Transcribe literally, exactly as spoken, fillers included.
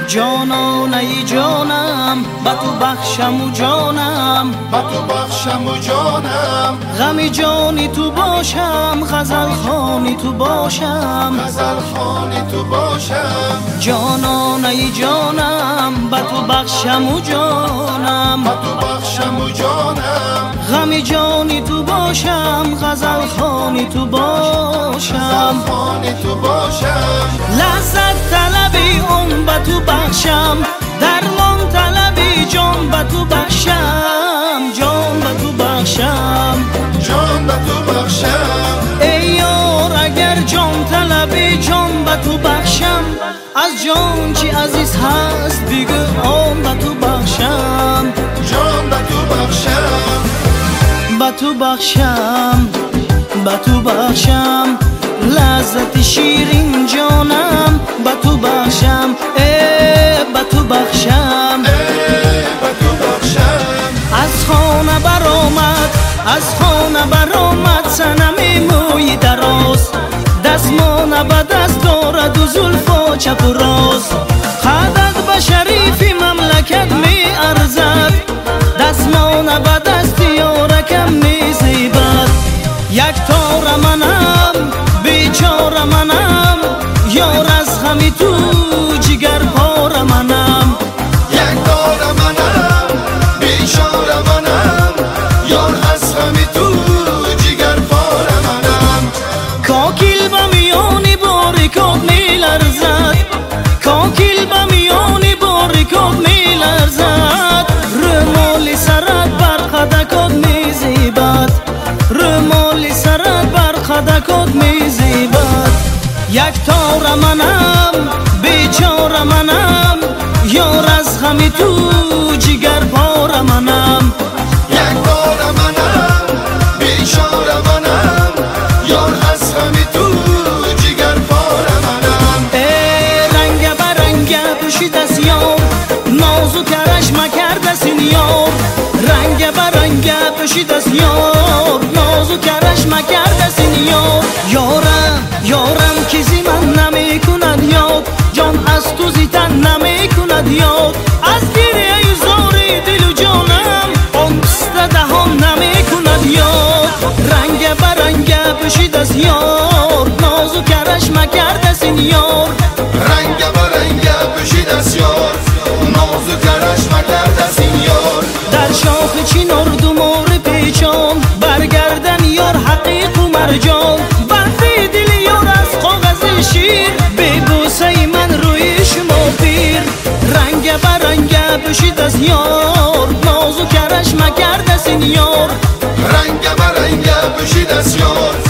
جانان ای جانم با تو بخشم و جانم با تو بخشم و جانم غمی جانی تو باشم غزل خوانی تو باشم غزل خوانی تو باشم جانان ای جانم با تو بخشم و جانم با تو بخشم و جانم غمی جانی تو باشم غزل خوانی تو باشم غزل خوانی تو باشم لذت طلبی اون با تو بخشم درمان طلبی جان با تو بخشم جان با تو بخشم جان با تو بخشم ای یار اگر جان طلبی جان با تو بخشم از جان چی عزیز هست دیگه آن با تو بخشم جان با تو بخشم با تو بخشم با تو بخشم لذت شیرین جانم با تو بخشم ای با تو بخشم ای با تو بخشم از خانه برآمد از خانه برآمد صنم موی دراز دستمان به دست دارد و زلفا چپ و راست خدت به شریفی مملکت می ارزد دستمان به دست یارکم می زیبد یک تار منم بیچاره منم یار از غمی تو جگر پاره منم یک تار منم بیچاره منم یار از غمی تو جگر پاره منم کاکیل به میانی باریکات می لرزد کاکیل به میانی باریکات می لرزد رمالی سرت بر خدکات می زیبد رمالی سرت بر خدکات می زیبد یک تار منم بیچاره منم یار از غمی تو جگر پاره منم یک تار منم بیچاره منم یار از غمی تو جگر پاره منم ای رنگ برنگ پوشید از یار نازو کرش مکرد سین یار رنگ برنگ پوشید از یار نازو کرش مکرد سین یار یارم یارم کسی من نمی کند یاد جان از تو زیتن نمی کند یاد از گریه زاری دل و جانم آن پست دهان نمی کند یاد رنگ برنگ پوشید از یار نازو کرش مکرد سین یار رنگ برنگ پوشید از یار نازو کرش مکرد از این یار در شاخ چینار دو مور پیچان برگردن یار حقیق و مرجان برفی دل یار از کاغذ شیر به بوسه من روی شما پیر رنگ برنگ پوشید از یار نازو کرش مکرد سین یار رنگ برنگ پوشید از یار